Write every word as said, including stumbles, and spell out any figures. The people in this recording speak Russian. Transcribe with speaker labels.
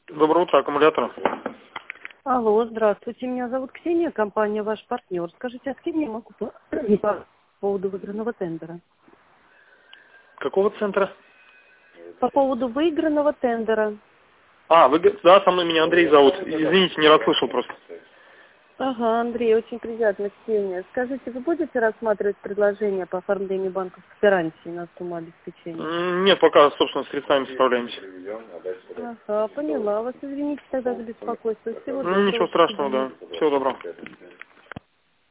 Speaker 1: Доброе утро, аккумулятор.
Speaker 2: Алло, здравствуйте, меня зовут Ксения, компания «Ваш партнер». Скажите, а с кем я могу поговорить по поводу выигранного тендера?
Speaker 1: Какого центра?
Speaker 2: По поводу выигранного тендера.
Speaker 1: А, вы, г- да, со мной меня Андрей зовут. Извините, не расслышал просто.
Speaker 2: Ага, Андрей, очень приятно, Ксения. Скажите, вы будете рассматривать предложение по оформлению банковской гарантии на сумму обеспечения?
Speaker 1: М, Нет, пока, собственно, с средствами справляемся.
Speaker 2: Ага, поняла вас. Извините тогда за беспокойство. Всего
Speaker 1: М, Ничего
Speaker 2: доброго. До
Speaker 1: страшного,
Speaker 2: свидания.
Speaker 1: да. Всего доброго.